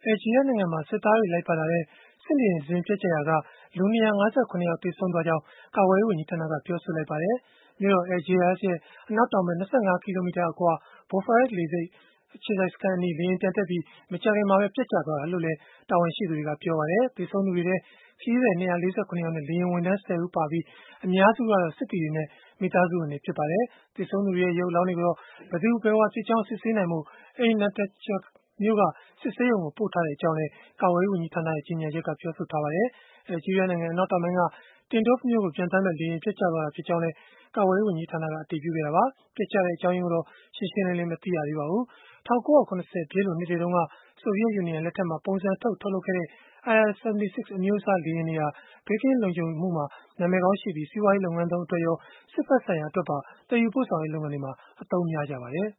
အယ်လ်ဂျီးရီးယားနိုင်ငံမှာ စစ်သားတွေ လိုက်ပါလာတဲ့ စစ်လေယာဉ်တစင်း ပျက်ကျရာက လူ ၂၅၇ ယောက် သေဆုံးသွားကြောင်း ကာကွယ်ရေး ဝန်ကြီးဌာနက ပြောဆိုလိုက်ပါတယ်။ မြို့တော် Algiers ရဲ့ အနောက်တောင်ဘက် ၂၅ ကီလိုမီတာအကွာ Boufarak လေဆိပ် အခြေစိုက်စခန်းအနီး လေယာဉ်ပျံတက်ပြီး မကြာခင်မှာပဲ ပျက်ကျသွားတာလို့လည်း တာဝန်ရှိသူတွေက ပြောပါတယ်။ သေဆုံးသူတွေထဲ ခရီးသည် ၂၄၇ ယောက်နဲ့ လေယာဉ်ဝန်ထမ်း ၁၀ ဦး ပါပြီး၊ အများစုကတော့ စစ်သည်တွေနဲ့ မိသားစုဝင်တွေ ဖြစ်ပါတယ်။ သေဆုံးသူတွေရဲ့ ရုပ်အလောင်းတွေကိုတော့ ဘယ်သူဘယ်ဝါဖြစ်ကြောင်း စစ်ဆေးနိုင်ဖို့ Ain-Natajaf မြို့က စစ်ဆေးရုံကို ပို့ထားကြောင်းလည်း ကာကွယ်ရေး ဝန်ကြီးဌာနရဲ့ ကြေညာချက်က ပြောဆိုထားပါတယ်။ အယ်လ်ဂျီးရီးယားနိုင်ငံ အနောက်တောင်ပိုင်းက Tindouf မြို့ကို ပျံသန်းမယ့် လေယာဉ် ပျက်ကျသွားတာ ဖြစ်ကြောင်းလည်း ကာကွယ်ရေး ဝန်ကြီးဌာနက အတည်ပြုခဲ့တာပါ။ ပျက်ကျတဲ့ အကြောင်းရင်းကိုတော့ ရှင်းရှင်းလင်းလင်း မသိရသေးပါဘူး။ ၁၉၇၀ ပြည့်လွန်နှစ်တွေတုန်းက ဆိုဗီယက်ယူနီယံ လက်ထက်မှာ ပုံစံထုတ် ထုတ်လုပ်ခဲ့တဲ့ Il-76 အမျိုးအစား လေယာဉ်တွေဟာ ဘေးကင်းလုံခြုံမှုမှာ နာမည်ကောင်းရှိပြီး၊ စီးပွားရေး လုပ်ငန်းသုံးအတွက်ရော စစ်ဘက်ဆိုင်ရာအတွက်ပါ သယ်ယူပို့ဆောင်ရေး လုပ်ငန်းတွေမှာ အသုံးများကြပါတယ်